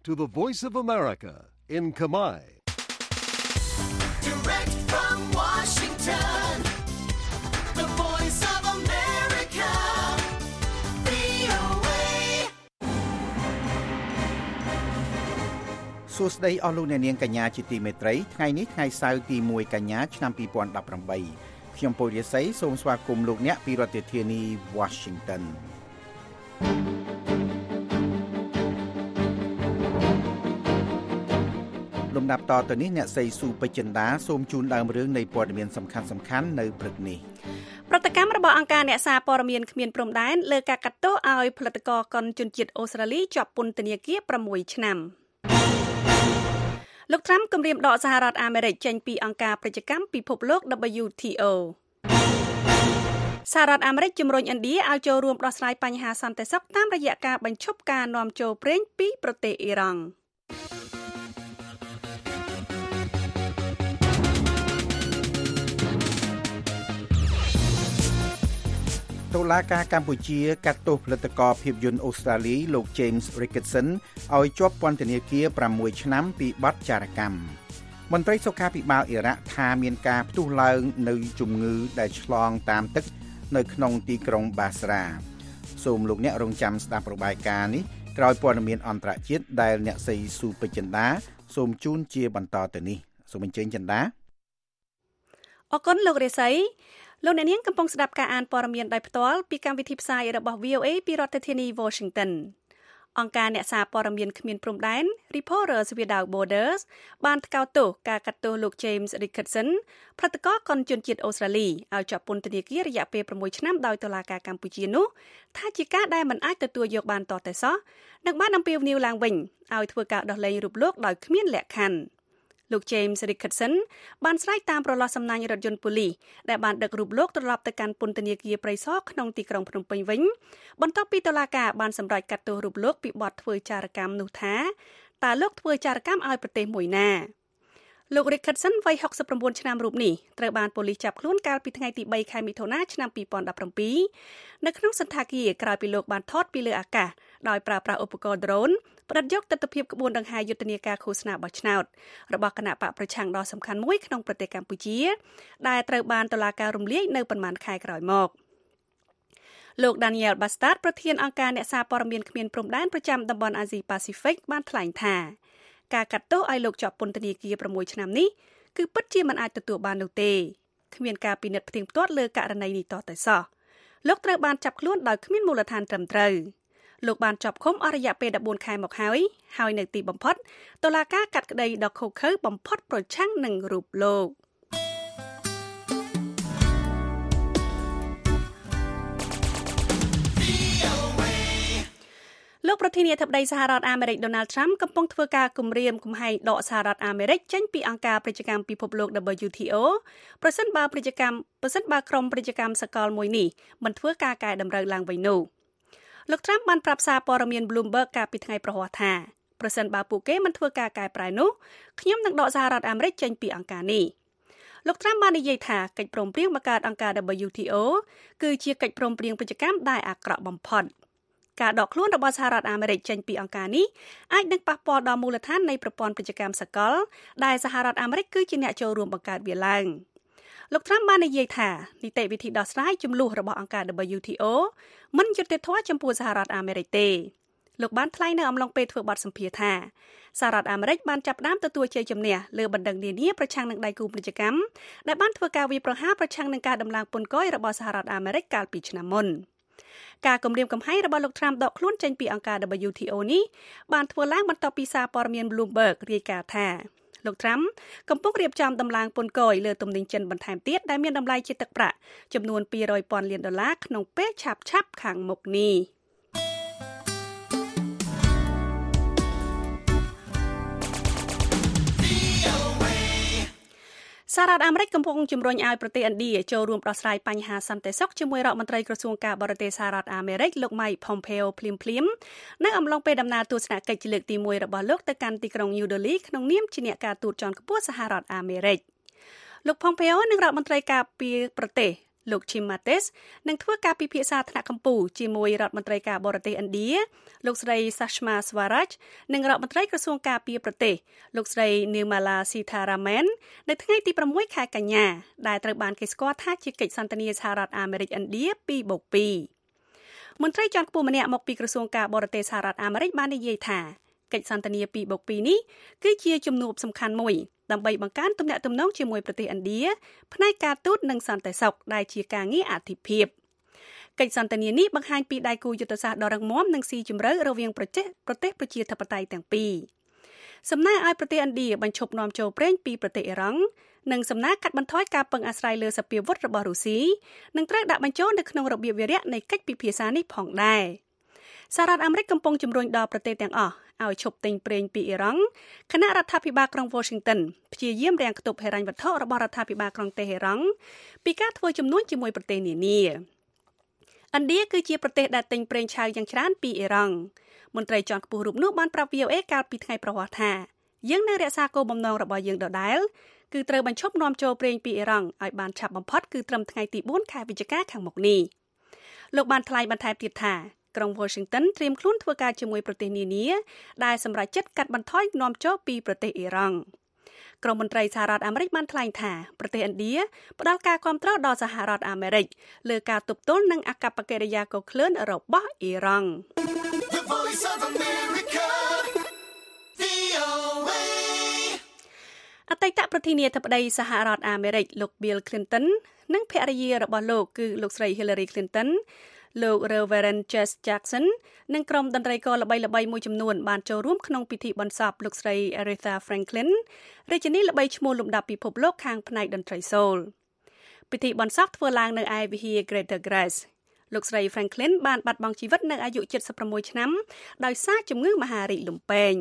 to the Voice of America in Khmer. Direct from Washington, the Voice of America, VOA. សួស្តីអស់លោកអ្នកនាងកញ្ញាជាទីមេត្រីថ្ងៃនេះថ្ងៃសៅរ៍ទី1កញ្ញាឆ្នាំ2018ខ្ញុំពូរិស័យសូមស្វាគមន៍លោកអ្នកពីរដ្ឋធានី Washingtonលំដាប់តទៅនេះអ្នកស្រីស៊ូពេជ្រចិន្តាសូមជូនដើមរឿងនៃព័ត៌មានសំខាន់ៗនៅព្រឹកនេះប្រតិកម្មរបស់អង្គការអ្នកសារព័ត៌មានគ្មានព្រំដែនលើការកាត់ទោសឲ្យផលិតករកុនជនជាតិអូស្ត្រាលីជាប់ពន្ធនាគារ6ឆ្នាំលោកត្រាំគម្រាមដកសហរដ្ឋអាមេរិកចេញពីអង្គការប្រជាកម្មពិភពលោក WTO សហរដ្ឋអាមេរិកជំរុញឥណ្ឌាឲ្យចូលរួមដោះស្រាយបញ្ហាសន្តិសុខតាមរយៈការបញ្ឈប់ការនាំចូលប្រេងពីប្រទេសអ៊ីរ៉ង់តុលាការកម្ពុជាកាត់ទោសផលិតករភាពយន្តអូស្ត្រាលីលោក James Ricketson ឲ្យជាប់ពន្ធនាគារ6ឆ្នាំពីបទចារកម្មមន្ត្រីសុខាភិបាលអ៊ីរ៉ាក់ថាមានការផ្ទុះឡើងនៅជំងឺដែលឆ្លងតាមទឹកនៅក្នុងទីក្រុងបាស្រាសូមលោកអ្នករងចាំស្ដាប់របាយការណ៍នេះក្រោយព័ត៌មានអន្តរជាតិដែលអ្នកស្រីស៊ូពេជ្រចិន្តាសូមជូនជាបន្តទៅនេះសូមអញ្ជើញចិន្តាអរគុណលោករិស័យលោកអ្នកនាងកំពុងស្ដាប់ការអានព័ត៌មានដោយផ្ទាល់ពីកម្មវិធីផ្សាយរបស់ VOA ពីរដ្ឋធានី Washington អង្គការអ្នកសារព័ត៌មានគ្មានព្រំដែន Reporters Without Borders បានថ្កោលទោសការកាត់ទោសលោក James Ricketson ផលិតករកុនជនជាតិអូស្ត្រាលីឲ្យជាប់ពន្ធនាគាររយៈពេល6ឆ្នាំដោយតុលាការកម្ពុជានោះថាជាការដែលមិនអាចទទួលយកបានតតែសោះនិងបានអំពាវនាវឡើងវិញឲ្យធ្វើការដោះលែងរូបលោកដោយគ្មានលក្ខខណ្ឌលោក James Ricketson បានស្រែកតាមប្រឡោះសំណាញ់រថយន្តប៉ូលីសដែលបានដឹករូបលោកត្រឡប់ទៅកាន់ពន្ធនាគារព្រៃសរក្នុងទីក្រុងភ្នំពេញវិញបន្ទាប់ពីតុលាការបានសម្រេចកាត់ទោសរូបលោកពីបទធ្វើចារកម្មនោះថាតើលោកធ្វើចារកម្មឲ្យប្រទេសមួយណាលោក Ricketson វ័យ69ឆ្នាំរូបនេះត្រូវបានប៉ូលីសចាប់ខ្លួនកាលពីថ្ងៃទី3ខែមិថុនាឆ្នាំ2017នៅក្នុងសន្តាគារក្រោយពីលោកបានថតពីលើអាកាសដោយប្រើប្រាស់ឧបករណ៍ drone ផ្ដិតយកទិដ្ឋភាពក្បួនដង្ហែយុទ្ធនាការឃោសនាបោះឆ្នោតរបស់គណៈបកប្រឆាំងដ៏សំខាន់មួយក្នុងប្រទេសកម្ពុជាដែលត្រូវបានតុលាការរំលាយនៅប៉ុន្មានខែក្រោយមកលោក Daniel Bastard ប្រធានអង្គការអ្នកសារព័ត៌មានគ្មានព្រំដែនប្រចាំតំបន់អាស៊ីប៉ាស៊ីហ្វិកបានថ្លែងថាការកាត់ទោសឲ្យលោកជាប់ពន្ធនាគារ6ឆ្នាំនេះគឺពិតជាមិនអាចទទួលបាននោះទេគ្មានការពិនិត្យផ្ទៀងផ្ទាត់លើករណីនេះតតែសោះលោកត្រូវបានចាប់ខ្លួនដោយគ្មានមូលដ្ឋានត្រឹមត្រូវលោកបានជាប់ឃុំអស់រយៈពេល14ខែមកហើយនៅទីបំផុតតុលាការកាត់ក្តីដ៏ឃោរឃៅបំផុតប្រឆាំងនឹងរូបលោកលោកប្រធានាធិបតីសហរដ្ឋអាមេរិក Donald Trump កំពុងធ្វើការគំរាមកំហែងដកសហរដ្ឋអាមេរិកចេញពីអង្គការពាណិជ្ជកម្មពិភពលោក WTO ប្រសិនបើក្រុមពាណិជ្ជកម្មសកលមួយនេះមិនធ្វើការកែតម្រូវឡើងវិញនោះលោក Trump បានប្រាប់សារព័ត៌មាន Bloomberg កាលពីថ្ងៃប្រហ័សថាប្រសិនបើពួកគេមិនធ្វើការកែប្រែនោះខ្ញុំនឹងដកសហរដ្ឋអាមេរិកចេញពីអង្គការនេះលោក Trump បាននិយាយថាកិច្ចព្រមព្រៀងបង្កើតអង្គការ WTO គឺជាកិច្ចព្រមព្រៀងពាណិជ្ជកម្មដែលអាក្រក់បំផុតការដកខ្លួនរបស់សហរដ្ឋអាមេរិកចេញពីអង្គការនេះអាចនឹងប៉ះពាល់ដល់មូលដ្ឋាននៃប្រព័ន្ធពាណិជ្ជកម្មសកលដែលសហរដ្ឋអាមេរិកគឺជាអ្នកចូលរួមបង្កើតវាឡើងលោក Trump បាននិយាយថានីតិវិធីដោះស្រាយជម្លោះរបស់អង្គការ WTO មិនយុត្តិធម៌ចំពោះសហរដ្ឋអាមេរិកទេលោកបានថ្លែងនៅអំឡុងពេលធ្វើបទសម្ភាសន៍ថាសហរដ្ឋអាមេរិកបានចាប់ផ្ដើមទទួលជ័យជំនះលើបណ្ដឹងនានាប្រឆាំងនឹងដៃគូពាណិជ្ជកម្មដែលបានធ្វើការវាយប្រហារប្រឆាំងនឹងការដំឡើងពន្ធគយរបស់សហរដ្ឋអាមេរិកកាលពីឆ្នាំមុនការគម្រាមកំហែងរបស់លោក Trump ដកខ្លួនចេញពីអង្គការ WTO នេះបានធ្វើឡើងបន្ទាប់ពីសារព័ត៌មាន Bloomberg រាយការណ៍ថាលោក Trump កំពុងរៀបចំដំឡើងពន្ធគយលើទំនិញចិនបន្ថែមទៀតដែលមានតម្លៃជាទឹកប្រាក់ចំនួន$200,000 លានក្នុងពេលឆាប់ៗខាងមុខនេះសហរដ្ឋអាមេរិកកំពុងជំរុញឲ្យប្រទេសឥណ្ឌាចូលរួមដោះស្រាយបញ្ហាសន្តិសុខជាមួយរដ្ឋមន្ត្រីក្រសួងការបរទេសសហរដ្ឋអាមេរិកលោក Mike Pompeo ភ្លាមៗនៅអំឡុងពេលដំណើរទស្សនកិច្ចលើកទី1របស់លោកទៅកាន់ទីក្រុង New Delhi ក្នុងនាមជាអ្នកការទូតជាន់ខ្ពស់សហរដ្ឋអាមេរិកលោក Pompeo និងរដ្ឋមន្ត្រីការពារប្រទេសលោក Jim Mattis នឹងធ្វើការពិភាក្សាថ្នាក់កម្ពុជាជាមួយរដ្ឋមន្ត្រីការបរទេសឥណ្ឌាលោកស្រី Sushma Swaraj និងរដ្ឋមន្ត្រីក្រសួងការពារប្រទេសលោកស្រី Nirmala Sitharaman នៅថ្ងៃទី6ខែកញ្ញាដែលត្រូវបានគេស្គាល់ថាជាកិច្ចសន្ទនាសហរដ្ឋអាមេរិកឥណ្ឌា 2+2 មន្ត្រីជាន់ខ្ពស់ម្នាក់មកពីក្រសួងការបរទេសសហរដ្ឋអាមេរិកបាននិយាយថាកិច្ចសន្ទនា 2+2 នេះគឺជាជំនួបសំខាន់មួយដើម្បីបង្កើនទំនាក់ទំនងជាមួយប្រទេសឥណ្ឌាផ្នែកការទូតនិងសន្តិសុខដែលជាការងារអាទិភាពកិច្ចសន្ទនានេះបង្ហាញពីដៃគូយុទ្ធសាស្ត្រដ៏រឹងមាំនិងស៊ីជម្រៅរវាងប្រទេសប្រជាធិបតេយ្យទាំងពីរសំណើឲ្យប្រទេសឥណ្ឌាបញ្ឈប់នាំចូលប្រេងពីប្រទេសអ៊ីរ៉ង់និងសំណើកាត់បន្ថយការពឹងអាស្រ័យលើសពាវុធរបស់រុស្ស៊ីនឹងត្រូវដាក់បញ្ចូលនៅក្នុងរបៀបវារៈនៃកិច្ចពិភាក្សានេះផងដែរសហរដ្ឋអាមេរិកកំពុងជំរុញដល់ប្រទេសទាំងអស់ឲ្យឈប់ទិញប្រេងពីអ៊ីរ៉ង់គណៈរដ្ឋាភិបាលក្រុង Washington ព្យាយាមរាំងខ្ទប់ហិរញ្ញវត្ថុរបស់រដ្ឋាភិបាលក្រុងតេហេរ៉ង់ពីការធ្វើជំនួញជាមួយប្រទេសនានាឥណ្ឌាគឺជាប្រទេសដែលទិញប្រេងឆៅយ៉ាងច្រើនពីអ៊ីរ៉ង់មន្ត្រីជាន់ខ្ពស់រូបនោះបានប្រាប់ VOA កាលពីថ្ងៃប្រហ័សថាយើងនៅរក្សាគោលបំណងរបស់យើងដដែលគឺត្រូវបញ្ឈប់នាំចូលប្រេងពីអ៊ីរ៉ង់ឲ្យបានឆាប់បំផុតគឺត្រឹមថ្ងៃទី4ខែវិច្ឆិកាខាងមុខនេះលោកបានថ្លែងបន្ថែមទៀតថាក្រុង Washington ត្រៀមខ្លួនធ្វើការជាមួយប្រទេសនានាដែលសម្រេចចិត្តកាត់បន្ថយនាំចូលពីប្រទេសអ៊ីរ៉ង់ក្រុមមន្ត្រីសហរដ្ឋអាមេរិកបានថ្លែងថាប្រទេសឥណ្ឌាផ្ដល់ការគាំទ្រដល់សហរដ្ឋអាមេរិកលើការទប់ទល់នឹងអាកប្បកិរិយាកុសឃ្លឿនរបស់អ៊ីរ៉ង់ The Voice of America, VOA. អតីតប្រធានាធិបតីសហរដ្ឋអាមេរិកលោក Bill Clinton និងភរិយារបស់លោកគឺលោកស្រី Hillary Clintonលោក Reverend Jesse Jackson និងក្រុមតន្ត្រីករល្បីៗមួយចំនួនបានចូលរួមក្នុងពិធីបន្សពលោកស្រី Aretha Franklin រាជិនីល្បីឈ្មោះលំដាប់ពិភពលោកខាងផ្នែកតន្ត្រីសូលពិធីបន្សពធ្វើឡើងនៅឯវិហារ Greater Grace លោកស្រី Franklin បានបាត់បង់ជីវិតនៅអាយុ76ឆ្នាំដោយសារជំងឺមហារីកលំពែង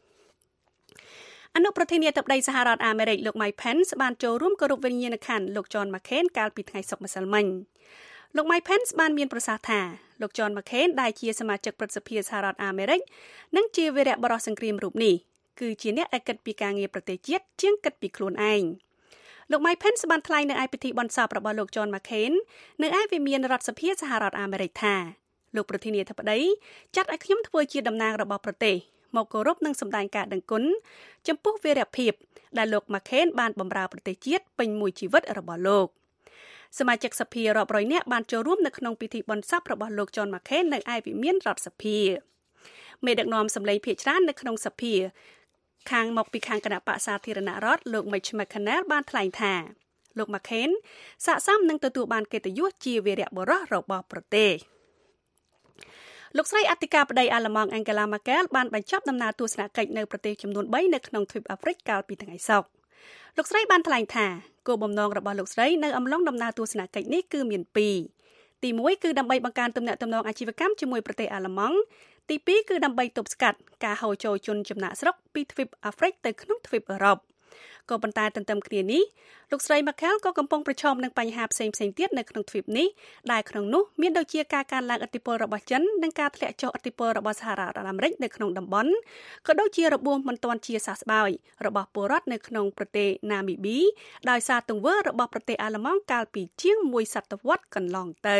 អនុប្រធានាធិបតីសហរដ្ឋអាមេរិកលោក Mike Pence បានចូលរួមគោរពវិញ្ញាណក្ខន្ធលោក John McCain កាលពីថ្ងៃសុក្រម្សិលមិញលោក Mike Pence បានមានប្រសាសន៍ថាលោក John McCain ដែលជាសមាជិកព្រឹទ្ធសភាសហរដ្ឋអាមេរិកនិងជាវីរបុរសសង្គ្រាមរូបនេះគឺជាអ្នកដែលគិតពីការងារប្រទេសជាតិជាងគិតពីខ្លួនឯងលោក Mike Pence បានថ្លែងនៅឯពិធីបន្សពរបស់លោក John McCain នៅឯវិមានរដ្ឋសភាសហរដ្ឋអាមេរិកថាលោកប្រធានាធិបតីចាត់ឲ្យខ្ញុំធ្វើជាតំណាងរបស់ប្រទេសមកគោរពនិងសម្ដែងការដឹងគុណចំពោះវីរភាពដែលលោក McCain បានបម្រើប្រទេសជាតិពេញមួយជីវិតរបស់លោកសមាជិកសភារាប់រយនាក់បានចូលរួមនៅក្នុងពិធីបន្សពរបស់លោក John McCain នៅឯវិមានរដ្ឋសភាមេដឹកនាំសម្លេងភាគច្រើននៅក្នុងសភាខាងមកពីខាងគណៈបក្សសាធារណរដ្ឋលោក Mitch McConnell បានថ្លែងថាលោក McCain ស័ក្តិសមនឹងទទួលបានកិត្តិយសជាវីរបុរសរបស់ប្រទេសលោកស្រីអធិការបតីអាល្លឺម៉ង់ Angela Merkel បានបញ្ចប់ដំណើរទស្សនកិច្ចនៅប្រទេសចំនួន3នៅក្នុងទ្វីបអាហ្វ្រិកកាលពីថ្ងៃសុក្រលោកស្រីបានថ្លែងថាគោលបំណងរបស់លោកស្រីនៅអំឡុងដំណើរទស្សនកិច្ចនេះគឺមាន2ទី1គឺដើម្បីបង្កើនទំនាក់ទំនងអាជីវកម្មជាមួយប្រទេសអាល្លឺម៉ង់ទី2គឺដើម្បីទប់ស្កាត់ការហូរចូលជនចំណាកស្រុកពីទ្វីបអាហ្វ្រិកទៅក្នុងទ្វីបអឺរ៉ុបក៏ប៉ុន្តែទន្ទឹមគ្នានេះលោកស្រី Merkel ក៏កំពុងប្រឈមនឹងបញ្ហាផ្សេងៗទៀតនៅក្នុងទ្វីបនេះដែលក្នុងនោះមានដូចជាការកើនឡើងឥទ្ធិពលរបស់ចិននិងការធ្លាក់ចុះឥទ្ធិពលរបស់សហរដ្ឋអាមេរិកនៅក្នុងតំបន់ក៏ដូចជារបួសមិនទាន់ជាសះស្បើយរបស់ពលរដ្ឋនៅក្នុងប្រទេសណាមីប៊ីដោយសារទង្វើរបស់ប្រទេសអាល្លឺម៉ង់កាលពីជាង1សតវត្សរ៍កន្លងទៅ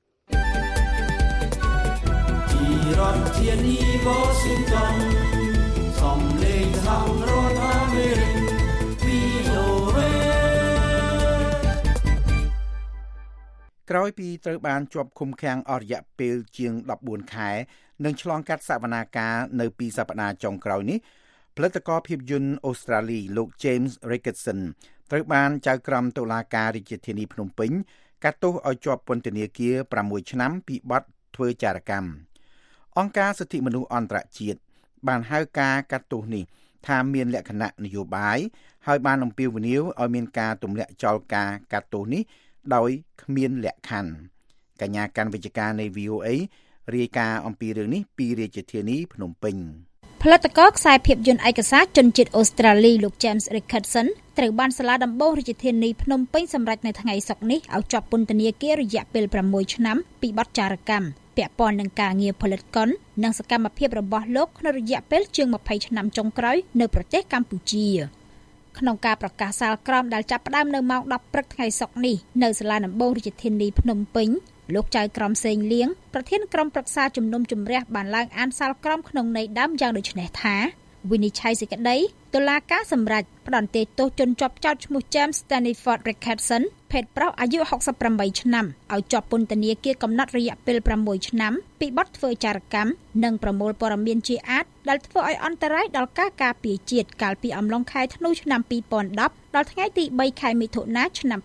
ពីរដ្ឋធានី Washington សំឡេងសហរដ្ឋអាមេរិកក្រោយពីត្រូវបានជាប់ឃុំឃាំងអស់រយៈពេលជាង14ខែនិងឆ្លងកាត់សវនាការនៅពីសប្តាហ៍ចុងក្រោយនេះផលិតករភាពយន្តអូស្ត្រាលីលោក James Ricketson ត្រូវបានចៅក្រមតុលាការរាជធានីភ្នំពេញកាត់ទោសឲ្យជាប់ពន្ធនាគារ6ឆ្នាំពីបទធ្វើចារកម្មអង្គការសិទ្ធិមនុស្សអន្តរជាតិបានហៅការកាត់ទោសនេះថាមានលក្ខណៈនយោបាយហើយបានអំពាវនាវឲ្យមានការទម្លាក់ចោលការកាត់ទោសនេះដោយគ្មានលក្ខខណ្ឌកញ្ញាកាន់វិជ្ជការនៃ VOA រាយការណ៍អំពីរឿងនេះពីរាជធានីភ្នំពេញផលិតករខ្សែភាពយន្តឯកសារជនជាតិអូស្ត្រាលីលោក James Ricketson ត្រូវបានសាលាដំបូងរាជធានីភ្នំពេញសម្រេចនៅថ្ងៃសុក្រនេះឲ្យជាប់ពន្ធនាគាររយៈពេល6ឆ្នាំពីបទចារកម្មពាក់ព័ន្ធនឹងការងារផលិតកុននិងសកម្មភាពរបស់លោកក្នុងរយៈពេលជាង20ឆ្នាំចុងក្រោយនៅប្រទេសកម្ពុជាក្នុងការប្រកាសសាលក្រមដែលចាប់ផ្ដើមនៅម៉ោង 10 ព្រឹកថ្ងៃសុក្រនេះនៅសាលាដំបូងរាជធានីភ្នំពេញលោកចៅក្រមសេងលៀងប្រធានក្រុមប្រឹក្សាជំនុំជម្រះបានឡើងអានសាលក្រមក្នុងន័យដើមយ៉ាងដូចនេះថាវិនិច្ឆ័យសេចក្តីតុលាការសម្រេចផ្តន្ទាទោសជនជាប់ចោទឈ្មោះ James Stanford Ricketson ភេទប្រុសអាយុ68ឆ្នាំឲ្យជាប់ពន្ធនាគារកំណត់រយៈពេល6ឆ្នាំពីបទធ្វើចារកម្មនិងប្រមូលព័ត៌មានជាអាតដែលធ្វើឲ្យអន្តរាយដល់ការការពារជាតិកាលពីអំឡុងខែធ្នូឆ្នាំ2010ដល់ថ្ងៃទី3ខែមិថុនាឆ្នាំ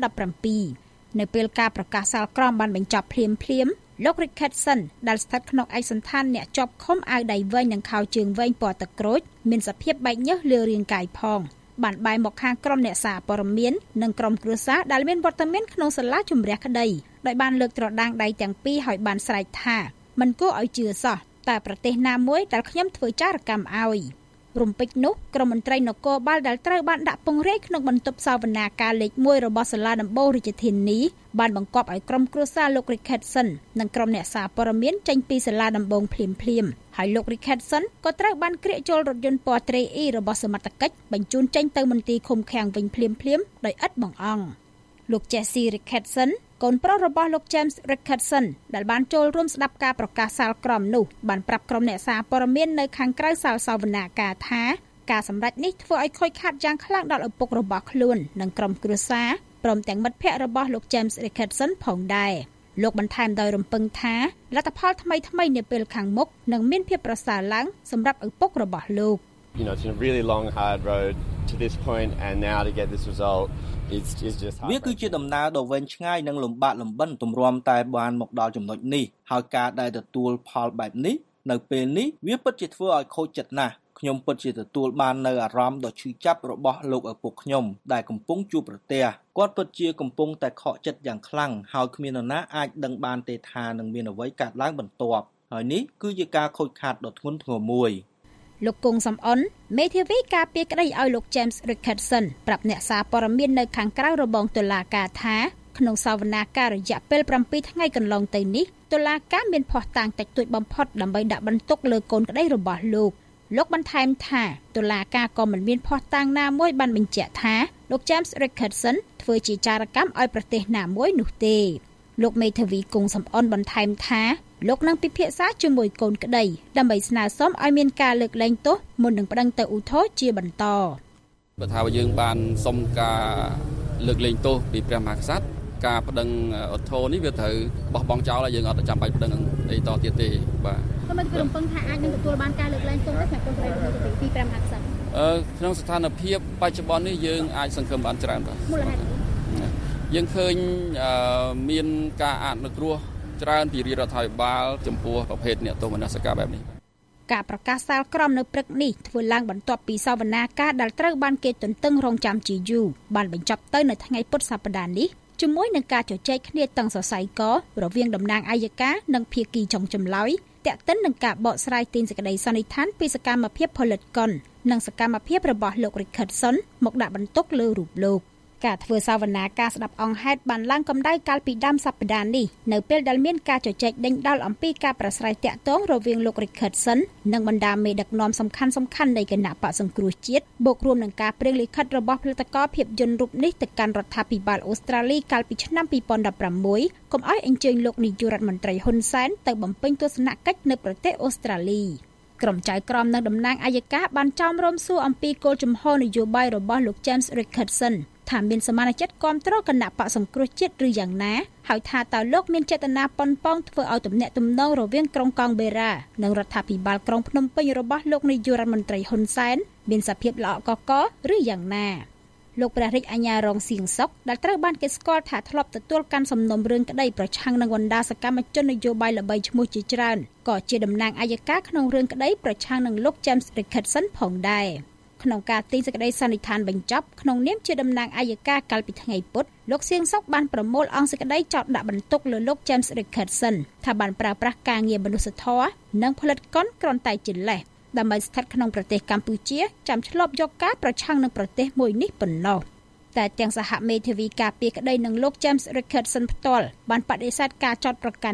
2017នៅពេលការប្រកាសសាលក្រមបានបញ្ចប់ភ្លាមលោក Ricketson ដែលស្ថិតក្នុងឯកសណ្ឋានអ្នកជាប់ឃុំអាវដៃវែងនិងខោជើងវែងពណ៌ទឹកក្រូចមានសភាពបែកញើសលើរាងកាយផងបានបែរមកខាងក្រុមអ្នកសារព័ត៌មាននិងក្រុមគ្រួសារដែលមានវត្តមានក្នុងសាលាជម្រះក្តីដោយបានលើកត្រដាងដៃទាំងពីរឲ្យបានស្រែកថាមិនគួរឲ្យជឿសោះតែប្រទេសណាមួយដែលខ្ញុំធ្វើចារកម្មឲ្យរំពេចនោះក្រុមមន្ត្រីនគរបាលដែលត្រូវបានដាក់ពង្រាយក្នុងបន្ទប់សវនាការលេខ1របស់សាលាដំបូងរាជធានីបានបង្គាប់ឲ្យក្រុមគ្រួសារលោក Ricketson និងក្រុមអ្នកសារព័ត៌មានចេញពីសាលាដំបូងភ្លាមហើយលោក Ricketson ក៏ត្រូវបានក្រៀកចូលរថយន្តពណ៌ត្រេអ៊ីរបស់សមត្ថកិច្ចបញ្ជូនចេញទៅមន្ទីរឃុំឃាំងវិញភ្លាមដោយឥតបង្អង់លោក Jesse Ricketson កូនប្រុសរបស់លោក James Ricketson ដែលបានចូលរួមស្ដាប់ការប្រកាសសាលក្រមនោះបានប្រាប់ក្រុមអ្នកសារព័ត៌មាននៅខាងក្រៅសាលសវនាការថាការសម្រេចនេះធ្វើឲ្យខូចខាតយ៉ាងខ្លាំងដល់ឪពុករបស់ខ្លួននិងក្រុមគ្រួសារព្រមទាំងមិត្តភ័ក្តិរបស់លោក James Ricketson ផងដែរលោកបន្ថែមដោយរំពឹងថាលទ្ធផលថ្មីៗនាពេលខាងមុខនឹងមានភាពប្រសើរឡើងសម្រាប់ឪពុករបស់លោក You know, it's been a really long hard road to this point and now to get this result it's just វាគឺជាដំណើរដ៏វែងឆ្ងាយនិងលំបាកលំបិនទម្រាំតែបានមកដល់ចំណុចនេះហើយការដែលទទួលផលបែបនេះនៅពេលនេះវាពិតជាធ្វើឲ្យខូចចិត្តណាស់ខ្ញុំពិតជាទទួលបាននៅអារម្មណ៍ដ៏ឈឺចាប់របស់លោកឪពុកខ្ញុំដែលកំពុងជួបប្រទះគាត់ពិតជាកំពុងតែខកចិត្តយ៉ាងខ្លាំងហើយគ្មាននរណាអាចដឹងបានទេថានឹងមានអ្វីកើតឡើងបន្ទាប់ហើយនេះគឺជាការខូចខាតដ៏ធ្ងន់ធ្ងរមួយលោកគង់សំអនមេធាវីការពារក្តីឲ្យលោក James Ricketson ប្រាប់អ្នកសារព័ត៌មាននៅខាងក្រៅរបងតុលាការថាក្នុងសវនាការរយៈពេល7ថ្ងៃកន្លងទៅនេះតុលាការមានភស្តុតាងតិចតួចបំផុតដើម្បីដាក់បន្ទុកលើកូនក្តីរបស់លោកបន្ថែមថាតុលាការក៏មិនមានភស្តុតាងណាមួយបានបញ្ជាក់ថាលោក James Ricketson ធ្វើជាចារកម្មឲ្យប្រទេសណាមួយនោះទេលោកមេធាវីគង់សំអនបន្ថែមថាលោកនឹងពិភាក្សាជាមួយកូនក្តីដើម្បីស្នើសុំឲ្យមានការលើកលែងទោសមុននឹងប្តឹងទៅឧទ្ធរណ៍ជាបន្តបើថាយើងបានសុំការលើកលែងទោសពីព្រះមហាក្សត្រការប្តឹងឧទ្ធរណ៍នេះវាត្រូវបោះបង់ចោលហើយយើងអត់ចាំបាច់ប្តឹងអីតទៀតទេបាទខ្ញុំមិនរំពឹងថាអាចនឹងទទួលបានការលើកលែងទោសទេសម្រាប់កូនក្តីរបស់ពីព្រះមហាក្សត្រក្នុងស្ថានភាពបច្ចុប្បន្ននេះយើងអាចសង្ឃឹមបានច្រើនបាទមូលហេតុយើងឃើញមានការអនុគ្រោះច្រើនពីរដ្ឋាភិបាលចំពោះប្រភេទអ្នកទោសមនសិការបែបនេះការប្រកាសសាលក្រមនៅព្រឹកនេះធ្វើឡើងបន្ទាប់ពីសវនាការដែលត្រូវបានគេទន្ទឹងរង់ចាំជាយូរបានបញ្ចប់ទៅនៅថ្ងៃពុធសប្តាហ៍នេះជាមួយនឹងការជជែកគ្នាតឹងសរសៃករវាងតំណាងអัยការនិងភាគីចុងចម្លើយទាក់ទិននឹងការបកស្រាយទាញសេចក្តីសន្និដ្ឋានពីសកម្មភាពផលិតកុននិងសកម្មភាពរបស់លោក Ricketson មកដាក់បន្ទុកលើរូបលោកការធ្វើសវនាការស្ដាប់អង្គហេតុបានឡើងកម្ដៅកាលពីដើមសប្តាហ៍នេះនៅពេលដែលមានការជជែកដេញដោលអំពីការប្រស្រ័យទាក់ទងរវាងលោក Ricketson និងបណ្ដាមេដឹកនាំសំខាន់នៃគណៈបកសង្គ្រោះជាតិបូករួមនឹងការព្រាងលិខិតរបស់ផលិតករភាពយន្តរូបនេះទៅកាន់រដ្ឋាភិបាលអូស្ត្រាលីកាលពីឆ្នាំ2016កុំឲ្យអញ្ជើញលោកនាយករដ្ឋមន្ត្រីហ៊ុនសែនទៅបំពេញទស្សនកិច្ចនៅប្រទេសអូស្ត្រាលីក្រុមចៅក្រមនិងតំណាងអัยការបានចោមរោមសួរអំពីគោលជំហរនយោបាយរបស់លោក James Ricketsonថាមានសមានចិត្តគាំទ្រគណៈបកសង្គ្រោះជាតិឬយ៉ាងណាហើយថាតើលោកមានចេតនាប៉ុនប៉ងធ្វើឲ្យទំនាក់ទំនងរវាងក្រុងកង់បេរ៉ានិងរដ្ឋាភិបាលក្រុងភ្នំពេញរបស់លោកនាយករដ្ឋមន្ត្រីហ៊ុនសែនមានសភាពល្អកកឬយ៉ាងណាលោកព្រះរាជអាជ្ញារងសៀងសុកដែលត្រូវបានគេស្គាល់ថាធ្លាប់ទទួលកាន់សំណុំរឿងក្តីប្រឆាំងនឹងបណ្ដាសកម្មជននយោបាយល្បីឈ្មោះជាច្រើនក៏ជាតំណាងអัยការក្នុងរឿងក្តីប្រឆាំងនឹងលោក James Ricketson ផងដែរក្នុងការទាញសេចក្តីសន្និដ្ឋានបញ្ចប់ក្នុងនាមជាតំណាងអัยការកាលពីថ្ងៃពុធលោកសៀងសុកបានប្រមូលអង្គសេចក្តីចោទដាក់បន្ទុកលើលោក James Ricketson ថាបានប្រើប្រាស់ការងារមនុស្សធម៌និងផលិតកុនគ្រាន់តែជាលេសដើម្បីស្ថិតក្នុងប្រទេសកម្ពុជាចាំឆ្លប់យកការប្រឆាំងនឹងប្រទេសមួយនេះប៉ុណ្ណោះតែទាំងសហមេធាវីការពារក្តីនឹងលោក James Ricketson ផ្ទាល់បានបដិសេធការចោទប្រកាន់នេះ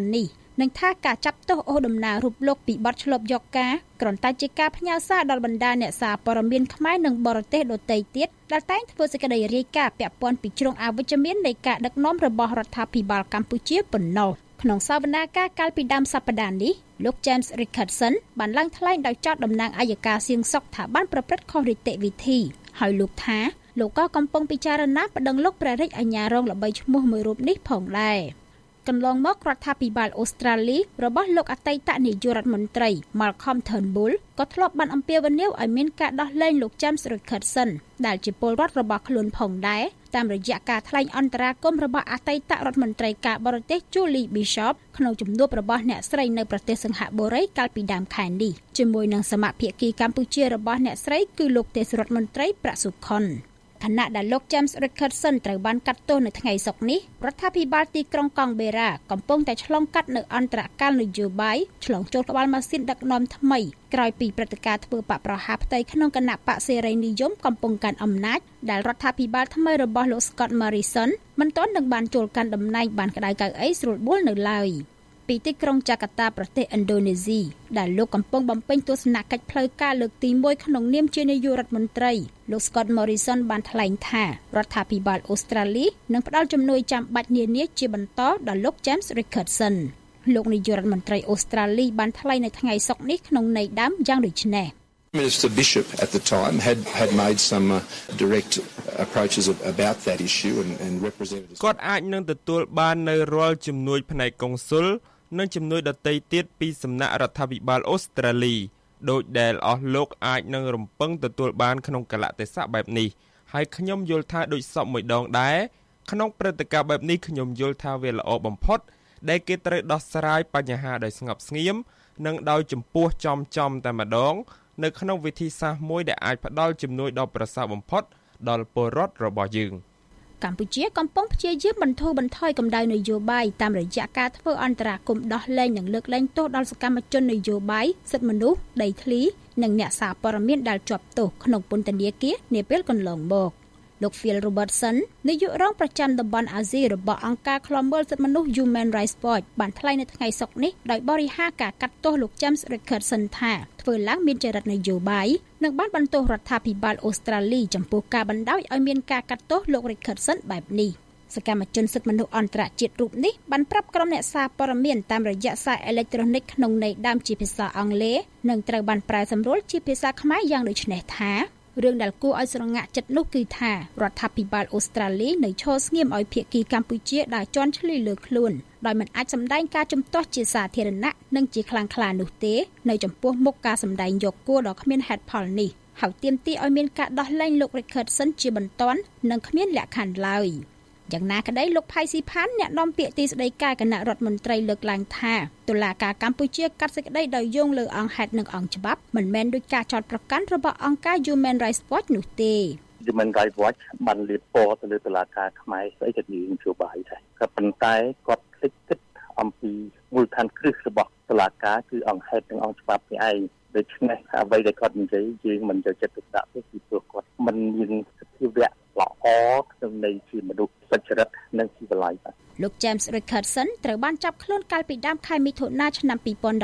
នឹងថាការចាប់ទោសអូសដំណើររូបលោកពីបទឆ្លប់យកការគ្រាន់តែជាការផ្ញើសារដល់បណ្ដាអ្នកសារព័ត៌មានខ្មែរនិងបរទេសដទៃទៀតដែលតែងធ្វើសេចក្តីរាយការណ៍ពាក់ព័ន្ធពីជ្រុងអវិជ្ជមាននៃការដឹកនាំរបស់រដ្ឋាភិបាលកម្ពុជាប៉ុណ្ណោះក្នុងសវនាការកាលពីដើមសប្តាហ៍នេះលោក James Rickardson បានឡើងថ្លែងដោយចោទតំណាងអัยការសៀងសុកថាបានប្រព្រឹត្តខុសនីតិវិធីហើយលោកថាលោកក៏កំពុងពិចារណាប្តឹងលោកព្រះរាជអាជ្ញារងល្បីឈ្មោះមួយរូបនេះផងដែរកន្លងមករដ្ឋាភិបាលអូស្ត្រាលីរបស់លោកអតីតនាយករដ្ឋមន្ត្រី Malcolm Turnbull ក៏ធ្លាប់បានអំពាវនាវឲ្យមានការដោះលែងលោក James Rickardson ដែលជាពលរដ្ឋរបស់ខ្លួនផងដែរតាមរយៈការថ្លែងអន្តរាគមន៍របស់អតីតរដ្ឋមន្ត្រីការបរទេស Julie Bishop ក្នុងជំនួបរបស់អ្នកស្រីនៅប្រទេសសិង្ហបុរីកាលពីដើមខែនេះជាមួយនឹងសមាភាគីកម្ពុជារបស់អ្នកស្រីគឺលោកទេសរដ្ឋមន្ត្រីប្រាក់សុខុនខណៈដែលលោក James Rickardson ត្រូវបានកាត់ទោសនៅថ្ងៃសុក្រនេះរដ្ឋាភិបាលទីក្រុងកង់បេរ៉ាកំពុងតែឆ្លងកាត់នៅអន្តរកាលនយោបាយឆ្លងចូលក្បាលម៉ាស៊ីនដឹកនាំថ្មីក្រោយពីព្រឹត្តិការណ៍ធ្វើបកប្រហារផ្ទៃក្នុងគណៈបកសេរីនិយមកំពុងកាន់អំណាចដែលរដ្ឋាភិបាលថ្មីរបស់លោក Scott Morrison មិនទាន់នឹងបានចូលកាន់តំណែងបានក្តៅកៅអីស្រួលបួលនៅឡើយពីទីក្រុងចាកាតាប្រទេសឥណ្ឌូនេស៊ីដែលលោកកំពុងបំពេញទស្សនកិច្ចផ្លូវការលើកទី1ក្នុងនាមជានាយករដ្ឋមន្ត្រីលោក Scott Morrison បានថ្លែងថារដ្ឋាភិបាលអូស្ត្រាលីនឹងផ្តល់ជំនួយចាំបាច់នានាជាបន្តដល់លោក James Rickardson លោកនាយករដ្ឋមន្ត្រីអូស្ត្រាលីបានថ្លែងនៅថ្ងៃសុក្រនេះក្នុងន័យដើមយ៉ាងដូចនេះ Minister Bishop at the time had made some direct approaches about that issue and representatives គាត់អាចនឹងទទួលបាននៅរាល់ជំនួយផ្នែកកុងស៊ុលនិងជំនួយដទៃទៀតពីសំណាក់រដ្ឋាភិបាលអូស្ត្រាលីដោយដែលអស់លោកអាចនឹងរំពឹងទទួលបានក្នុងកលៈទេសៈបែបនេះហើយខ្ញុំយល់ថាដូចសពមួយដងដែរក្នុងព្រឹត្តិការណ៍បែបនេះខ្ញុំយល់ថាវាល្អបំផុតដែលគេត្រូវដោះស្រាយបញ្ហាដោយស្ងប់ស្ងៀមនិងដោយចំពោះចំតែម្ដងនៅក្នុងវិធីសាស្ត្រមួយដែលអាចផ្ដល់ជំនួយដ៏ប្រសើរបំផុតដល់ពលរដ្ឋរបស់យើងកម្ពុជាកំពុងព្យាយាមបន្ធូរបន្ថយកម្ដៅនយោបាយតាមរយៈការធ្វើអន្តរាគមន៍ដោះលែងនិងលើកលែងទោសដល់សកម្មជននយោបាយសិទ្ធិមនុស្សដីធ្លីនិងអ្នកសារព័ត៌មានដែលជាប់ទោសក្នុងពន្ធនាគារនាពេលកន្លងមកលោក Phil Robertson នាយករងប្រចាំតំបន់អាស៊ីរបស់អង្គការឃ្លាំមើលសិទ្ធិមនុស្ស Human Rights Watch បានថ្លែងនៅថ្ងៃសុក្រនេះដោយបរិហារការកាត់ទោសលោក James Rickardson ថាធ្វើឡើងមានចរិតនយោបាយនិងបានបន្ទោសរដ្ឋាភិបាលអូស្ត្រាលីចំពោះការបណ្តោយឲ្យមានការកាត់ទោសលោក Rickardson បែបនេះសកម្មជនសិទ្ធិមនុស្សអន្តរជាតិរូបនេះបានប្រាប់ក្រុមអ្នកសារព័ត៌មានតាមរយៈសារអេឡិចត្រូនិកក្នុងន័យដើមជាភាសាអង់គ្លេសនិងត្រូវបានប្រែសម្រួលជាភាសាខ្មែរយ៉ាងដូចនេះថារឿងដែលគួរឲ្យស្រងាក់ចិត្តនោះគឺថារដ្ឋាភិបាលអូស្ត្រាលីនៅឈរស្ងៀមឲ្យភាគីកម្ពុជាដើរជន់ឈ្លីលើខ្លួនដោយមិនអាចសម្ដែងការជំទាស់ជាសាធារណៈនិងជាខ្លាំងក្លានោះទេនៅចំពោះមុខការសម្ដែងយកគួរដ៏គ្មានហេតុផលនេះហើយទាមទារឲ្យមានការដោះលែងលោក Rickardson ជាបន្ទាន់និងគ្មានលក្ខខណ្ឌឡើយយ៉ាងណាក្តីលោកផៃស៊ីផានអ្នកនាំពាក្យទីស្តីការគណៈរដ្ឋមន្ត្រីលើកឡើងថាតុលាការកម្ពុជាកាត់សេចក្តីដោយយោងលើអង្គហេតុនិងអង្គច្បាប់មិនមែនដោយការចោទប្រកាន់របស់អង្គការ Human Rights Watch នោះទេ Human Rights Watch បានលាបពណ៌ទៅលើតុលាការខ្មែរស្អីក៏និយាយនយោបាយដែរក៏ប៉ុន្តែគាត់ភ្លេចគិតអំពីមូលដ្ឋានគ្រឹះរបស់តុលាការគឺអង្គហេតុនិងអង្គច្បាប់នេះឯងដូច្នេះអ្វីដែលគាត់និយាយយើងមិនយកចិត្តទុកដាក់ទេពីព្រោះគាត់មិនមានសភាវៈល្អក្នុងន័យជាមនុស្សសុចរិតនិងជីវ័យបាទលោក James Rickardson ត្រូវបានចាប់ខ្លួនកាលពីដើមខែមិថុនាឆ្នាំ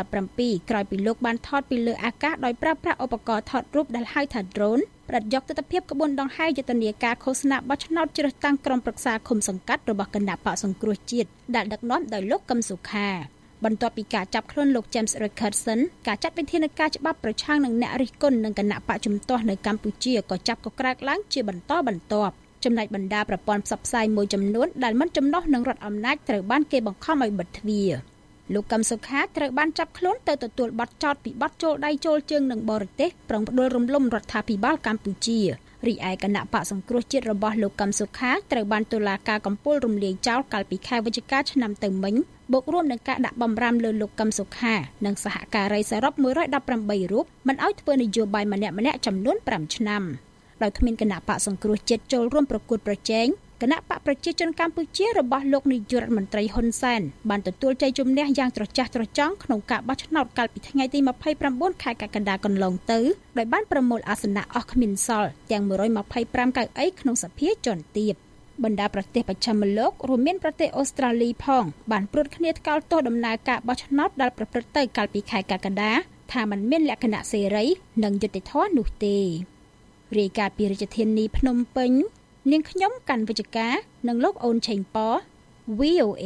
2017ក្រោយពីលោកបានថតពីលើអាកាសដោយប្រើប្រាស់ឧបករណ៍ថតរូបដែលហៅថា drone ផ្ដិតយកទិដ្ឋភាពក្បួនដង្ហែយុទ្ធនាការឃោសនាបោះឆ្នោតជ្រើសតាំងក្រុមប្រឹក្សាឃុំសង្កាត់របស់គណៈបកសង្គ្រោះជាតិដែលដឹកនាំដោយលោកកឹមសុខាបន្ទាប់ពីការចាប់ខ្លួនលោក James Rickardson ការចាត់វិធានការច្បាប់ប្រឆាំងនឹងអ្នករិះគន់និងគណៈបកជំទាស់នៅកម្ពុជាក៏ចាប់កក្រើកឡើងជាបន្តបន្ទាប់ចំណែកបណ្ដាប្រព័ន្ធផ្សព្វផ្សាយមួយចំនួនដែលមិនចំណុះនឹងរដ្ឋអំណាចត្រូវបានគេបង្ខំឲ្យបិទទ្វារលោកកឹមសុខាត្រូវបានចាប់ខ្លួនទៅទទួលបទចោទពីបទចូលដៃចូលជើងនឹងបរទេសប្រងផ្ដួលរំលំរដ្ឋាភិបាលកម្ពុជារីឯគណៈបកសង្គ្រោះជាតិរបស់លោកកឹមសុខាត្រូវបានតុលាការកំពូលរំលាយចោលកាលពីខែវិច្ឆិកាឆ្នាំទៅមិញបូករួមនឹងការដាក់បំរាមលើលោកកឹមសុខានិងសហការីសរុប118រូបមិនឲ្យធ្វើនយោបាយម្នាក់ៗចំនួន5ឆ្នាំដោយគ្មានគណៈបកសង្គ្រោះជាតិចូលរួមប្រកួតប្រជែងគណៈបកប្រជាជនកម្ពុជារបស់លោកនាយករដ្ឋមន្ត្រីហ៊ុនសែនបានទទួលជ័យជំនះយ៉ាងត្រចះត្រចង់ក្នុងការបោះឆ្នោតកាលពីថ្ងៃទី29ខែកក្កដាកន្លងទៅដោយបានប្រមូលអាសនៈអស់គ្មានសល់ទាំង125កៅអីក្នុងសភាជាន់ទាបបណ្ដាប្រទេសប្រចាំលោករួមមានប្រទេសអូស្ត្រាលីផងបានព្រួតគ្នាថ្កោលទោសដំណើរការបោះឆ្នោតដែលប្រព្រឹត្តទៅកាលពីខែកក្កដាថាมันមានលក្ខណៈសេរីនិងយុត្តិធម៌នោះទេរាយការណ៍ពីរាជធានីភ្នំពេញនាងខ្ញុំកាន់វិជ្ជការនិងលោកអូនឆេងប៉ VOA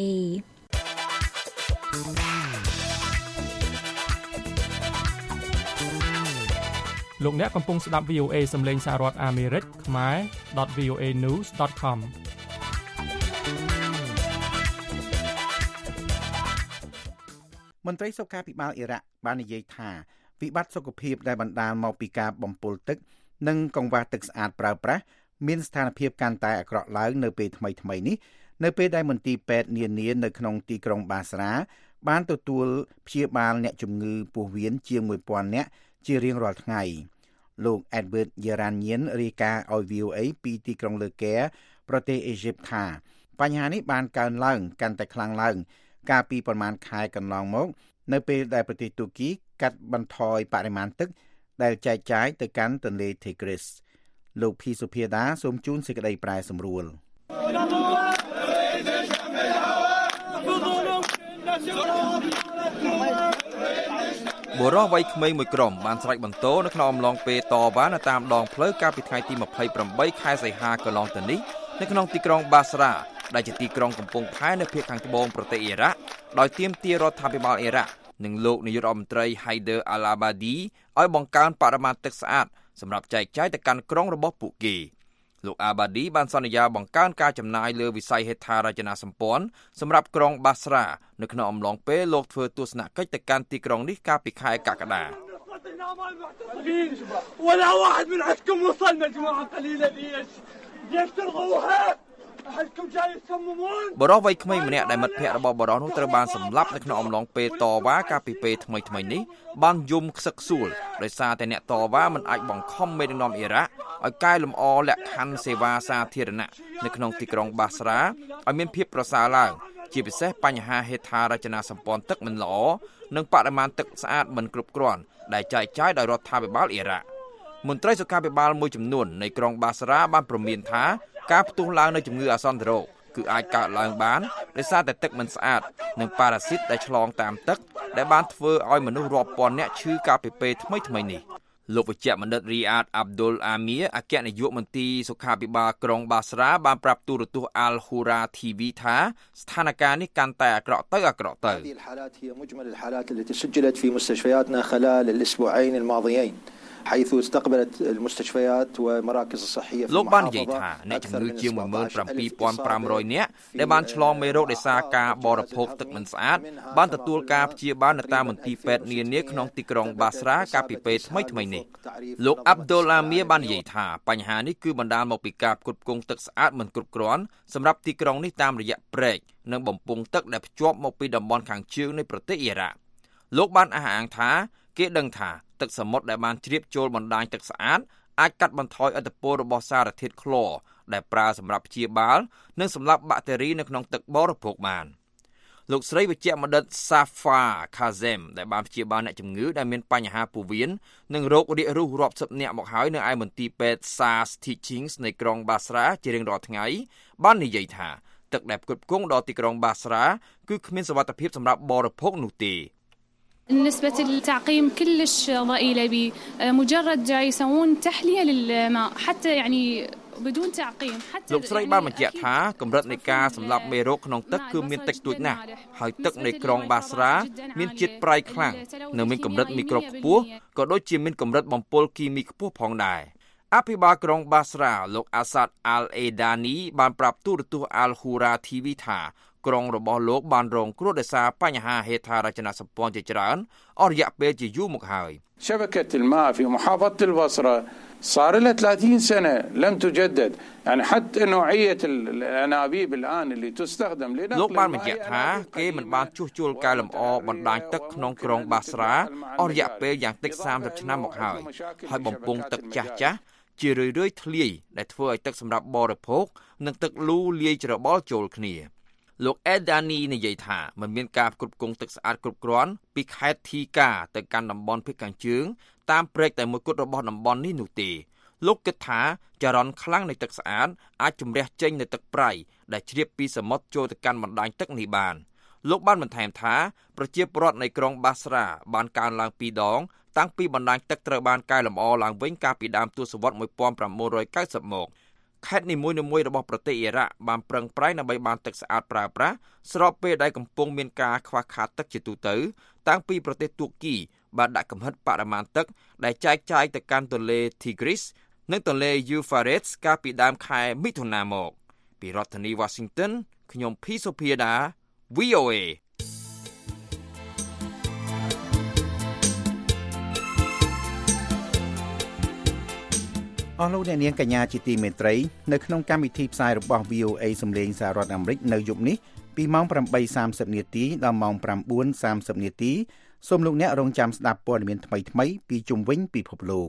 លោកអ្នកកំពុងស្ដាប់ VOA សំឡេងសហរដ្ឋអាមេរិកខ្មែរ .voanews.com មន្ត្រីសុខាភិបាលអ៊ីរ៉ាក់បាននិយាយថាវិបត្តិសុខភាពដែលបណ្ដាលមកពីការបំពុលទឹកនិងកង្វះទឹកស្អាតប្រើប្រាស់មានស្ថានភាពកាន់តែអាក្រក់ឡើងនៅពេលថ្មីៗនេះនៅពេលដែលមន្ទីរពេទ្យនានានៅក្នុងទីក្រុងបាស្រាបានទទួលព្យាបាលអ្នកជំងឺពោះវៀនជាង 1000 នាក់ជារៀងរាល់ថ្ងៃលោក Edward Yeranian រាយការណ៍ឲ្យ VOA ពីទីក្រុងលើកែប្រទេសអេហ្ស៊ីបថាបញ្ហានេះបានកើនឡើងកាន់តែខ្លាំងឡើងកាលពីប្រមាណខែកន្លងមកនៅពេលដែលប្រទេសទូគីកាត់បន្ថយបរិមាណទឹកដែលចែកចាយទៅកាន់ទន្លេ Tigris លោកភីសុភាដាសូមជូនសេចក្តីប្រែសម្រួលបុរសវ័យក្មេងមួយក្រុមបានស្រែកបន្ទោនៅក្នុងអំឡុងពេលតវ៉ានៅតាមដងផ្លូវកាលពីថ្ងៃទី28ខែសីហាកន្លងទៅនេះនៅក្នុងទីក្រុងបាស្រាដែលជាទីក្រុងកំពង់ផែនៅភាគខាងត្បូងប្រទេសអ៊ីរ៉ាក់ដោយទាមទាររដ្ឋាភិបាលអ៊ីរ៉ាក់និងលោកនាយករដ្ឋមន្ត្រី Haider al-Abadi ឲ្យបង្កើនបរិមាណទឹកស្អាតសម្រាប់ចែកចាយទៅកាន់ក្រុងរបស់ពួកគេលោក Abadi បានសន្យាបង្កើនការចំណាយលើវិស័យហេដ្ឋារចនាសម្ព័ន្ធសម្រាប់ក្រុងបាស្រានៅក្នុងអំឡុងពេលលោកធ្វើទស្សនកិច្ចទៅកាន់ទីក្រុងនេះកាលពីខែកក្កដាបរិវ័យក្មេងម្នាក់ដែលមិត្តភ័ក្តិរបស់បរិវនោះត្រូវបានសម្លាប់នៅក្នុងអំឡុងពេលតវ៉ាកាលពីពេលថ្មីៗនេះបានយំខ្សឹកខ្សួលដោយសារតែអ្នកតវ៉ាមិនអាចបង្ខំមេដឹកនាំអ៊ីរ៉ាក់ឲ្យកែលម្អលក្ខខណ្ឌសេវាសាធារណៈនៅក្នុងទីក្រុងបាស្រាឲ្យមានភាពប្រសើរឡើងជាពិសេសបញ្ហាហេដ្ឋារចនាសម្ព័ន្ធទឹកមិនល្អនិងបរិមាណទឹកស្អាតមិនគ្រប់គ្រាន់ដែលចែកចាយដោយរដ្ឋាភិបាលអ៊ីរ៉ាក់មន្ត្រីសុខាភិបាលមួយចំនួននៃក្រុងបាស្រាបានព្រមានថាការផ្ទុះឡើងនៃជំងឺអាសន្នរោគគឺអាចកើតឡើងបានដោយសារតែទឹកមិនស្អាតនិងប៉ារ៉ាស៊ីតដែលឆ្លងតាមទឹកដែលបានធ្វើឲ្យមនុស្សរាប់ពាន់នាក់ឈឺកាលពីពេលថ្មីៗនេះលោកវេជ្ជបណ្ឌិត Riyad Abdul Amir អគ្គនាយកមន្ទីរសុខាភិបាលក្រុងបាស្រាបានប្រាប់ទូរទស្សន៍ Al Hura TV ថាស្ថានភាពនេះកាន់តែអាក្រក់ទៅអាក្រក់ទៅ حيث استقبلت المستشفيات ومراكز الصحية លោកបាននិយាយថាអ្នកជំងឺជាង 17500 នាក់ដែលបានឆ្លងមេរោគដោយសារការបរិភោគទឹកមិនស្អាតបានទទួលការព្យាបាលនៅតាមមន្ទីរពេទ្យនានាក្នុងទីក្រុងបាស្រាកាលពីពេលថ្មីៗនេះលោក Abdul Amir បាននិយាយថាបញ្ហានេះគឺបណ្ដាលមកពីការផ្គត់ផ្គង់ទឹកស្អាតមិនគ្រប់គ្រាន់សម្រាប់ទីក្រុងនេះតាមរយៈព្រែកនិងបំពង់ទឹកដែលភ្ជាប់មកពីតំបន់ខាងជើងនៃប្រទេសអ៊ីរ៉ាក់លោកបានអះអាងថាគេដឹងថាទឹកសមុទ្រដែលបានជ្រាបចូលបណ្ដាញទឹកស្អាតអាចកាត់បន្ថយឥទ្ធិពលរបស់សារធាតុឃ្លរដែលប្រើសម្រាប់ព្យាបាលនិងសម្លាប់បាក់តេរីនៅក្នុងទឹកបរិភោគបានលោកស្រីវេជ្ជបណ្ឌិត Safa Kazem ដែលបានព្យាបាលអ្នកជំងឺដែលមានបញ្ហាពោះវៀននិងរោគរាគរូសរាប់សិបនាក់មកហើយនៅឯមន្ទីរពេទ្យ SARS Teachings នៃក្រុងបាស្រាជារៀងរាល់ថ្ងៃបាននិយាយថាទឹកដែលផ្គត់ផ្គង់ដល់ទីក្រុងបាស្រាគឺគ្មានសុវត្ថិភាពសម្រាប់បរិភោគនោះទេ نسبة التعقيم كلش ضئيلة بمجرد جاي يسوون تحلية للماء حتى يعني بدون تعقيم حتى លោកស្រីបានបញ្ជាក់ថាកម្រិតនៃការសម្លាប់មេរោគក្នុងទឹកគឺមានតិចតួចណាស់ហើយទឹកនៃក្រុងបាស្រាមានជាតិប្រៃខ្លាំងនិងមានកម្រិតមីក្រូខ្ពស់ក៏ដូចជាមានកម្រិតបំពុលគីមីខ្ពស់ផងដែរអភិបាលក្រុងបាស្រាលោក Asad Al-Edani បានប្រាប់ទូរទស្សន៍ Al Hura TV ថាក្រុងរបស់លោកបានរងគ្រោះដោយសារបញ្ហាហេដ្ឋារចនាសម្ព័ន្ធជាច្រើនអស់រយៈពេលជាយូរមកហើយ شبكة الماء في محافظة البصرة صار لها 30 سنة لم تجدد يعني حتى نوعية الأنابيب الآن اللي تستخدم لنقل លោកបានបញ្ជាក់ថាគេមិនបានជួសជុលកែលម្អបណ្ដាញទឹកក្នុងក្រុងបាស្រាអស់រយៈពេលយ៉ាងតិច30ឆ្នាំមកហើយបំពង់ទឹកចាស់ៗជារឿយៗធ្លាយដែលធ្វើឲ្យទឹកសម្រាប់បរិភោគនិងទឹកលូលាយច្របល់ចូលគ្នាលោក Edani និយាយថាមិនមានការផ្គត់ផ្គង់ទឹកស្អាតគ្រប់គ្រាន់ពីខេត្តធីកាទៅកាន់តំបន់ភាគខាងជើងតាមព្រែកតែមួយគត់របស់តំបន់នេះនោះទេលោកគិតថាចរន្តខ្លាំងនៃទឹកស្អាតអាចជំរះចេញនៅទឹកប្រៃដែលជ្រាបពីសមុទ្រចូលទៅកាន់បណ្ដាញទឹកនេះបានលោកបានបន្ថែមថាប្រជាពលរដ្ឋនៃក្រុងបាស្រាបានកើនឡើង2ដងតាំងពីបណ្ដាញទឹកត្រូវបានកែលម្អឡើងវិញកាលពីដើមទសវត្សរ៍1990មកខេត្តនីមួយៗរបស់ប្រទេសអ៊ីរ៉ាក់បានប្រឹងប្រែងដើម្បីបានទឹកស្អាតប្រើប្រាស់ស្របពេលដែលកំពុងមានការខ្វះខាតទឹកជាទូទៅតាំងពីប្រទេសទួរគីបានដាក់កំហិតបរិមាណទឹកដែលចែកចាយទៅកាន់ទន្លេ Tigris និងទន្លេ Euphrates កាលពីដើមខែមិថុនាមកពីរដ្ឋធានី Washington ខ្ញុំភីសូភាដា VOA អស់លោកអ្នកនាងកញ្ញាជាទីមេត្រីនៅក្នុងកម្មវិធីផ្សាយរបស់ VOA សំឡេងសហរដ្ឋអាមេរិកនៅយប់នេះពីម៉ោង 8:30 នាទីដល់ម៉ោង 9:30 នាទីសូមលោកអ្នករងចាំស្ដាប់ព័ត៌មានថ្មីៗពីជុំវិញពិភពលោក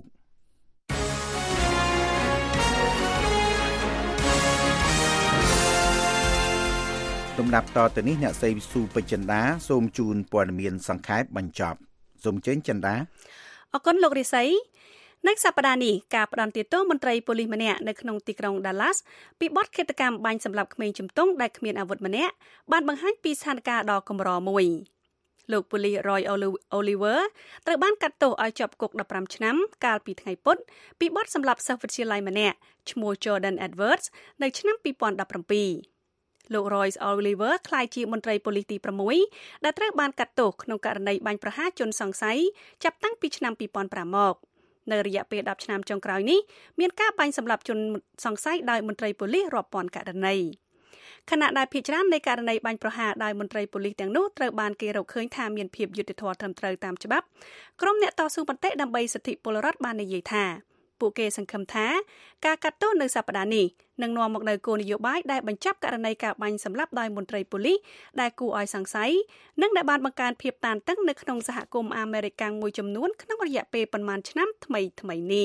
លំដាប់តទៅនេះអ្នកស្រីស៊ូពេជ្រចិន្តាសូមជូនព័ត៌មានសង្ខេបបញ្ចប់សូមអញ្ជើញចិន្តាអរគុណលោករិស័យនៅសប្តាហ៍នេះការផ្ដន្ទាទោសមន្ត្រីប៉ូលីសម្នាក់នៅក្នុងទីក្រុង Dallas ពីបទឃាតកម្មបាញ់សម្លាប់ក្មេងជំទង់ដែលគ្មានអាវុធម្នាក់បានបង្ហាញពីស្ថានភាពដ៏កម្រមួយលោកប៉ូលីស Roy Oliver ត្រូវបានកាត់ទោសឲ្យជាប់គុក15ឆ្នាំកាលពីថ្ងៃពុធពីបទសម្លាប់សិស្សវិទ្យាល័យម្នាក់ឈ្មោះ Jordan Edwards នៅឆ្នាំ2017លោក Roy Oliver ក្លាយជាមន្ត្រីប៉ូលីសទី6ដែលត្រូវបានកាត់ទោសក្នុងករណីបាញ់ប្រហារជនសង្ស័យចាប់តាំងពីឆ្នាំ2005មកនៅរយៈពេល10ឆ្នាំចុងក្រោយនេះមានការបាញ់សម្លាប់ជនសង្ស័យដោយមន្ត្រីប៉ូលីសរាប់ពាន់ករណីខណៈដែលភាគច្រើននៃករណីបាញ់ប្រហារដោយមន្ត្រីប៉ូលីសទាំងនោះត្រូវបានគេរកឃើញថាមានភាពយុត្តិធម៌ត្រឹមត្រូវតាមច្បាប់ក្រុមអ្នកតស៊ូមតិដើម្បីសិទ្ធិពលរដ្ឋបាននិយាយថាពួកគេសង្ឃឹមថាការកាត់ទោសនៅសប្តាហ៍នេះនឹងនាំមកនូវគោលនយោបាយដែលបញ្ចប់ករណីការបាញ់សម្លាប់ដោយមន្ត្រីប៉ូលីសដែលគួរឲ្យសង្ស័យនិងដែលបានបង្កើនភាពតានតឹងនៅក្នុងសហគមន៍អាមេរិកមួយចំនួនក្នុងរយៈពេលប៉ុន្មានឆ្នាំថ្មីៗនេះ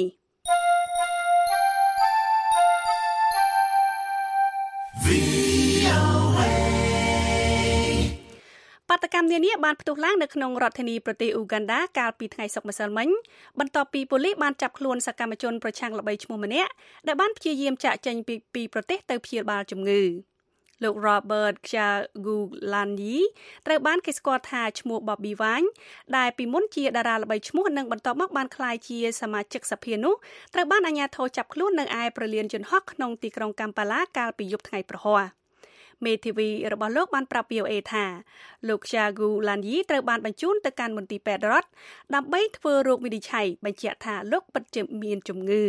បាតកម្មនានាបានផ្ទុះឡើងនៅក្នុងរដ្ឋធានីប្រទេសអ៊ូហ្គាន់ដាកាលពីថ្ងៃសុក្រម្សិលមិញបន្ទាប់ពីប៉ូលីសបានចាប់ខ្លួនសកម្មជនប្រឆាំងល្បីឈ្មោះម្នាក់ដែលបានព្យាយាមចាកចេញពីប្រទេសទៅព្យាបាលជំងឺលោក Robert Kyagulanyi ត្រូវបានគេស្គាល់ថាឈ្មោះ Bobby Wine ដែលពីមុនជាតារាល្បីឈ្មោះនិងបន្ទាប់មកបានក្លាយជាសមាជិកសភានោះត្រូវបានអាជ្ញាធរចាប់ខ្លួននៅឯព្រលានយន្តហោះក្នុងទីក្រុងកាំប៉ាឡាកាលពីយប់ថ្ងៃប្រហ័សមេធាវីរបស់លោកបានប្រាប់ VOA ថាលោក Kyagulanyi ត្រូវបានបញ្ជូនទៅកាន់មន្ទីរពេទ្យរដ្ឋដើម្បីធ្វើរោគវិនិច្ឆ័យបញ្ជាក់ថាលោកពិតជាមានជំងឺ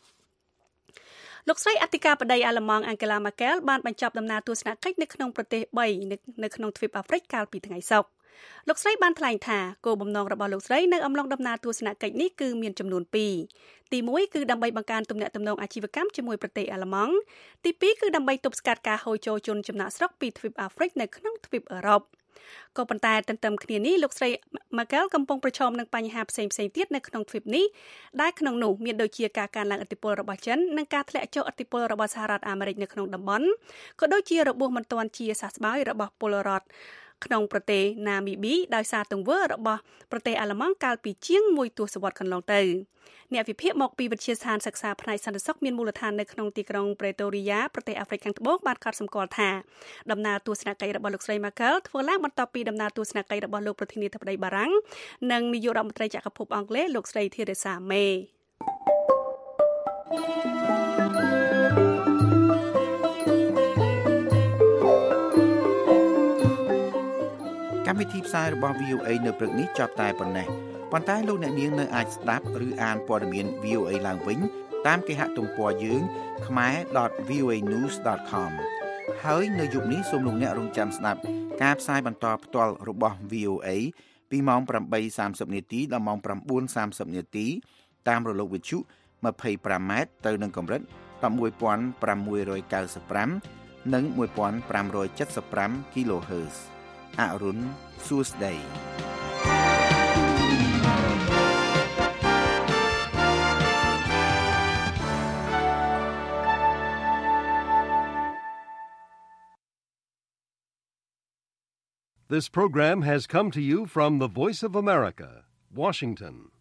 លោកស្រីអធិការបតីអាល្លឺម៉ង់ Angela Merkel បានបញ្ចប់ដំណើរទស្សនកិច្ចនៅក្នុងប្រទេស3នៅក្នុងទ្វីបអាហ្វ្រិកកាលពីថ្ងៃសុក្រលោកស្រីបានថ្លែងថាគោលបំណងរបស់លោកស្រីនៅអំឡុងដំណើរទស្សនកិច្ចនេះគឺមានចំនួន2ទី1គឺដើម្បីបង្កើនទំនាក់ទំនងអាជីវកម្មជាមួយប្រទេសអាល្លឺម៉ង់ទី2គឺដើម្បីទប់ស្កាត់ការហូរចូលជនចំណាក់ស្រុកពីទ្វីបអាហ្វ្រិកនៅក្នុងទ្វីបអឺរ៉ុបក៏ប៉ុន្តែទន្ទឹមគ្នានេះលោកស្រី Merkel កំពុងប្រឈមនឹងបញ្ហាផ្សេងៗទៀតនៅក្នុងទ្វីបនេះដែលក្នុងនោះមានដូចជាការកើនឡើងឥទ្ធិពលរបស់ចិននិងការធ្លាក់ចុះឥទ្ធិពលរបស់សហរដ្ឋអាមេរិកនៅក្នុងតំបន់ក៏ដូចជារបួសមិនទាន់ជាសះស្បើយរបស់ពលរដ្ឋក្នុងប្រទេសណាមីប៊ីដោយសារទង្វើរបស់ប្រទេសអាល្លឺម៉ង់កាលពីជាង1ទសវត្សរ៍កន្លងទៅអ្នកវិភាគមកពីវិទ្យាស្ថានសិក្សាផ្នែកសន្តិសុខមានមូលដ្ឋាននៅក្នុងទីក្រុង Pretoria ប្រទេសអាហ្វ្រិកខាងត្បូងបានកត់សម្គាល់ថាដំណើរទស្សនកិច្ចរបស់លោកស្រី Merkel ធ្វើឡើងបន្ទាប់ពីដំណើរទស្សនកិច្ចរបស់លោកប្រធានាធិបតីបារាំងនិងនាយករដ្ឋមន្ត្រីចក្រភពអង់គ្លេសលោកស្រី Theresa May កម្មវិធីផ្សាយរបស់ VOA នៅព្រឹកនេះចប់តែប៉ុណ្ណេះប៉ុន្តែលោកអ្នកនាងនៅអាចស្ដាប់ឬអានព័ត៌មាន VOA ឡើងវិញតាមគេហទំព័រយើង khmer.voanews.com ហើយនៅយប់នេះសូមលោកអ្នករងចាំស្ដាប់ការផ្សាយបន្តផ្ទាល់របស់ VOA ពីម៉ោង 8:30 នាទីដល់ម៉ោង 9:30 នាទីតាមរលកវិទ្យុ 25m ទៅនឹងកម្រិត 11695 និង 1575 kHz អរុនសួស្ដី This program has come to you from the Voice of America, Washington.